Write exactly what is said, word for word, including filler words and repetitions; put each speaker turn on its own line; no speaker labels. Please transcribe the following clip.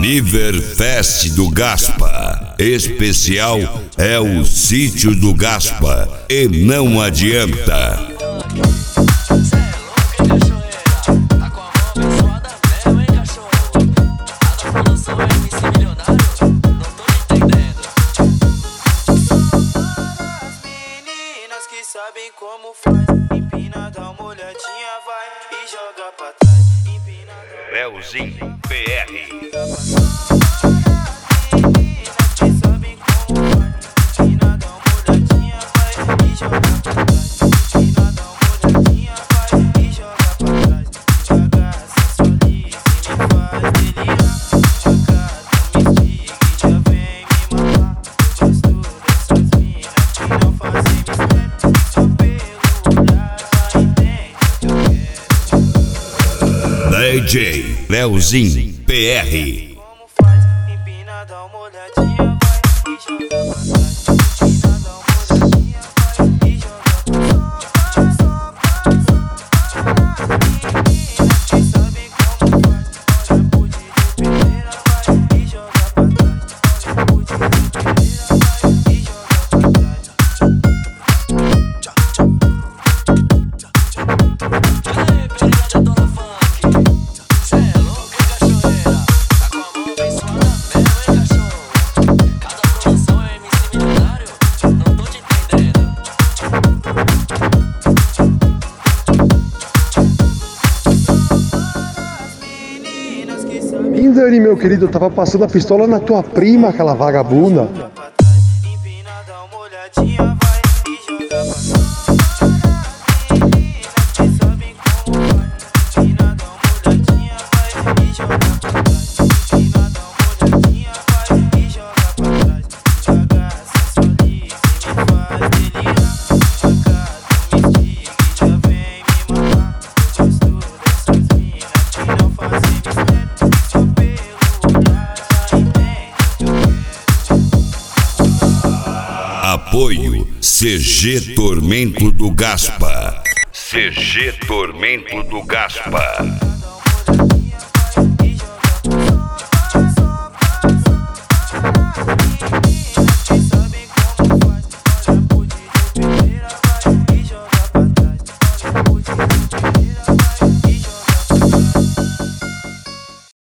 Aniverfest do Gaspa. Especial é o Sítio do Gaspa e não adianta.
Sabem como faz, empina, dá uma olhadinha, vai e joga pra trás. Empina,
Leozinho P R.
meninas que sabem como faz, empina, dá uma olhadinha, vai e joga pra trás. Empina, dá uma olhadinha, vai e joga pra trás. Devagar, sensualiza e me faz delirar. Devagar, tu me instiga e já vem me mamar. Eu gosto dessas minas que não fazem mistério.
D J Leozinho P R.
Como faz, empina, dá uma olhadinha, vai e joga pra trás. Empina, dá uma olhadinha, vai e joga pra trás. Soca, soca, meninas que sabem como faz. Olha pro D J Pereira, vai e joga pra trás. Olha pro D J Pereira, vai e joga pra trás.
Indani, meu querido, eu tava passando a pistola na tua prima, aquela vagabunda.
Empina, dá uma olhadinha, vai e joga pra trás. Meninas que sabem como faz. Empina, dá uma olhadinha, vai e joga pra trás. Empina, dá uma olhadinha, vai e joga pra trás. Devagar, sensualiza e me faz delirar. Devagar, tu me instiga e já vem me mamar. Eu gosto dessas minas que não fazem mistério.
Apoio C G Tormento do Gaspa. C G Tormento do Gaspa.